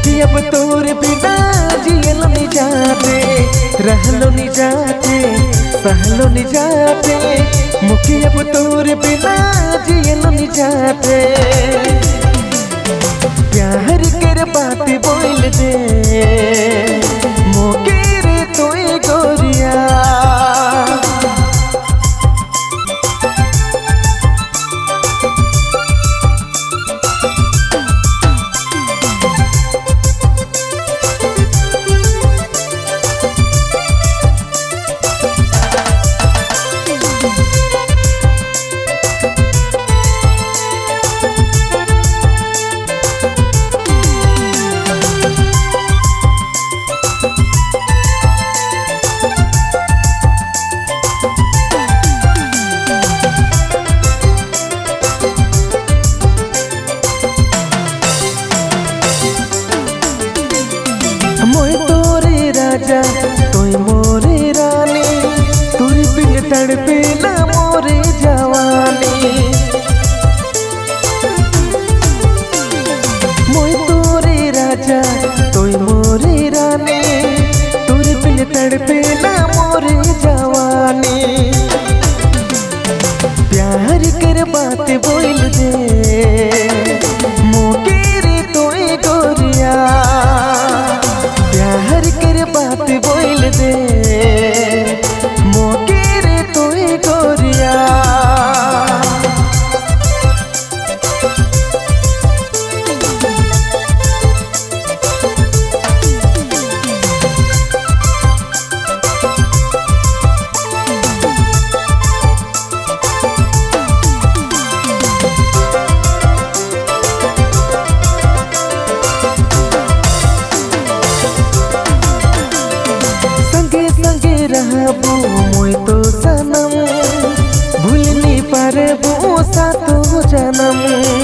मुखी अब तोर बिना जियलो नि जाते, रहलो नि जाते, सहलो नि जाते। मुखी अब तोर बिना जियलो नि जाते। प्यार कर बात बोल दे मोके रे तोय गोरिया। राजा तोय मोरे रानी, तुर बिन तड़पे ना मोरे जवानी। मोय तोरे राजा तोय मोरे रानी, तुर बिन तड़पे ना मोरे जवानी। प्यार कर बात बोल दे मोके रे तोय गोरिया। प्यार कर बात बोल दे मोके रे तोय गोरिया। रहबो मोय तो सनम, भूल नहीं पारबो सातो जन्म।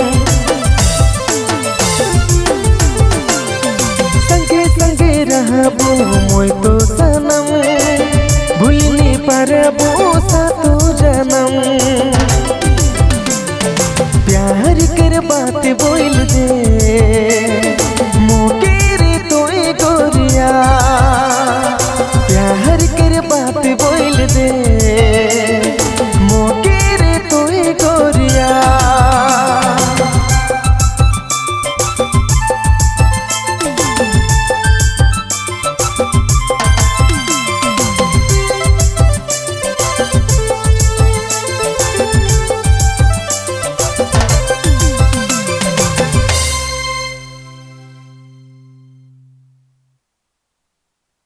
संगे संगे रहबो मोय तो सनम, भूल नहीं पारबो सातो जन्म। प्यार कर बात बोल दे मोके